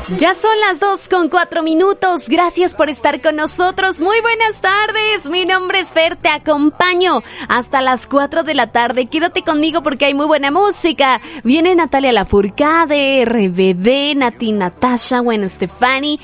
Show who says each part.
Speaker 1: Ya son las 2:04. Gracias por estar con nosotros. Muy buenas tardes. Mi nombre es Fer. Te acompaño hasta las 4 de la tarde. Quédate conmigo porque hay muy buena música. Viene Natalia Lafourcade, RBD, Nati Natasha, Gwen Stefani.